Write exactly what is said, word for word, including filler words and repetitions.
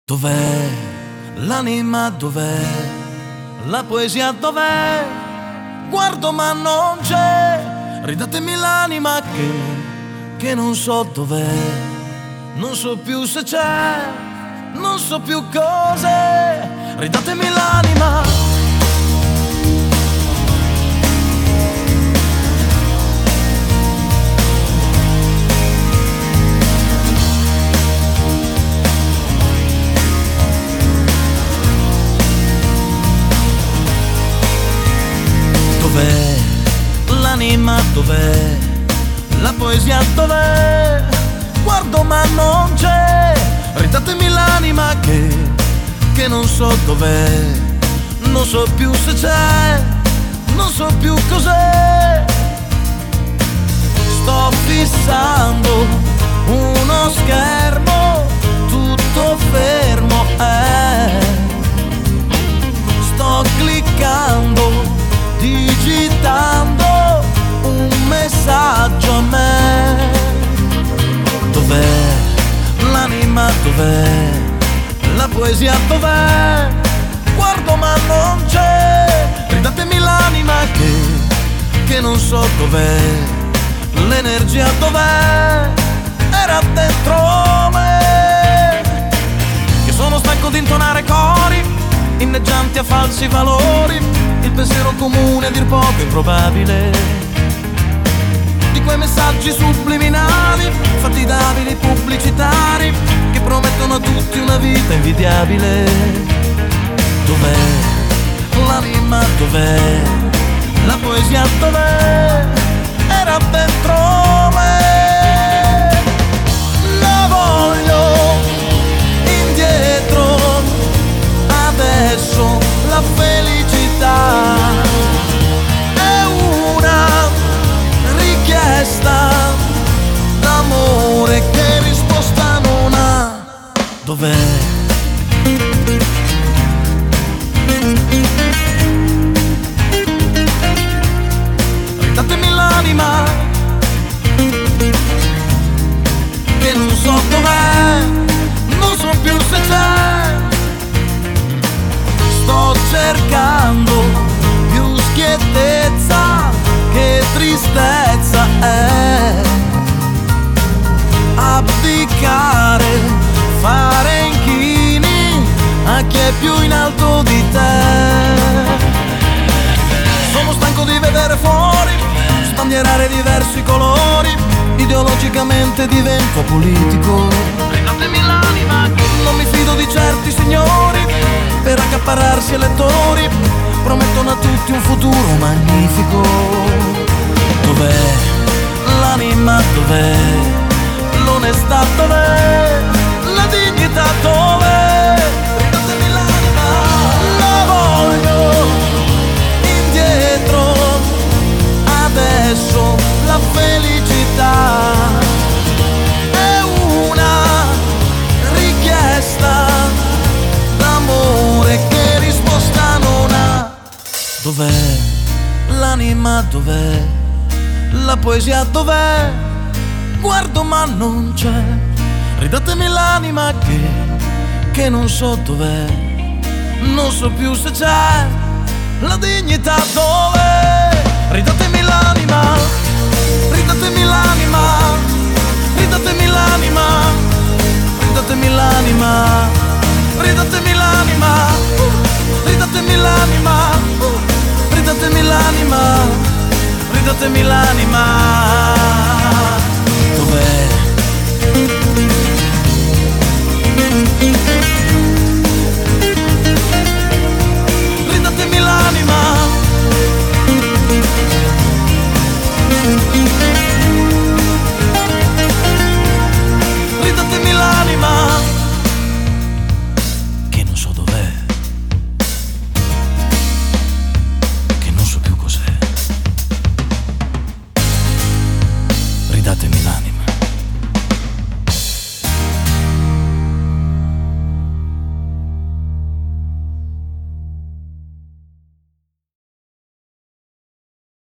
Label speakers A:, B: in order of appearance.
A: Dov'è l'anima, dov'è la poesia, dov'è? Guardo ma non c'è, ridatemi l'anima che, che non so dov'è. Non so più se c'è, non so più cos'è, ridatemi l'anima. Dov'è l'anima, dov'è la poesia, dov'è? Guardo ma non c'è, ridatemi l'anima che, che non so dov'è. Non so più se c'è, non so più cos'è. Sto fissando uno schermo, tutto fermo è. Sto cliccando, digitando un messaggio a me. Dov'è l'anima, dov'è la poesia, dov'è? Guardo ma non c'è, ridatemi l'anima che, che non so dov'è. L'energia dov'è? Era dentro me. Che sono stanco di intonare cori inneggianti a falsi valori. Il pensiero comune a dir poco improbabile di quei messaggi subliminali fatti da abili pubblicitari che promettono a tutti una vita invidiabile. Dov'è l'anima, dov'è la poesia, dov'è? Era dentro me. La voglio indietro adesso, la felicità è una richiesta d'amore che risposta non ha. Dov'è? Ridatemi l'anima che non so dov'è, non so più se c'è. Sto cercando più schiettezza che tristezza è. Abdicare, fare inchini a chi è più in alto di te. Sono stanco di vedere fuori sbandierare diversi colori. Ideologicamente divento politico. Ridatemi l'anima che non mi fido di certi signori per accaparrarsi elettori. Promettono a tutti un futuro magnifico. Dov'è l'anima, dov'è l'onestà, dov'è la dignità, dov'è? Ridatemi l'anima, la voglio indietro adesso, la felicità è una richiesta d'amore che risposta non ha. Dov'è l'anima, dov'è la poesia, dov'è? Guardo ma non c'è, ridatemi l'anima che, che non so dov'è. Non so più se c'è la dignità, dov'è? Ridatemi l'anima, ridatemi l'anima, ridatemi l'anima, ridatemi l'anima, ridatemi l'anima, ridatemi l'anima, ridatemi l'anima, ridatemi l'anima.